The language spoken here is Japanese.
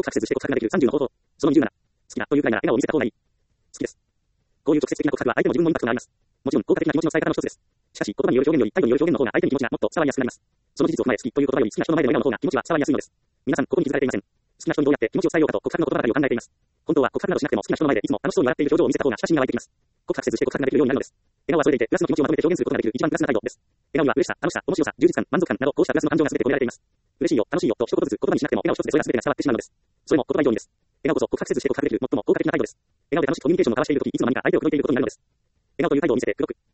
白せずして告白ができる30の方法。その27。好きなというくらいなら笑顔を見せた方がいい。好きです。こういう直接的な告白は相手も自分もインパクトがあります。もちろん効果的な気持ちの伝え方の一つです。しかし、言葉による表現より態度による表現の方が相手に気持ちがもっと伝わりやすくなります。その事実を踏まえ、好きという言葉より好きな人の前での笑顔の方が気持ちは伝わりやすいのです。皆さん、ここに気づかれていません。好きな人にどうやって気持ちを伝えようかと告白の言葉ばかりを考えています。本当は告白などしなくても好きな人の前でいつも楽しそうに笑っている表情を見せた方が親しみが湧いてきます。告白せずして告白ができるようになるのです。笑顔はそれでいて、プラスの気持ちをまとめて表現することができる一番プラスな態度です。笑顔には嬉しさ、楽しさ、面白さ、充実感、満足感などこうしたプラスの感情が全て込められています。嬉しいよ、楽しいよと一言ずつ言葉にしなくても笑顔一つでそれが全てが伝わってしまうのです。それも言葉以上にです。笑顔こそ告白せずして告白できる最も効果的な態度です。笑顔で楽しくコミュニケーションを交わしているとき、いつの間にか相手を口説いていることになるのです。笑顔という態度を見せて黒く、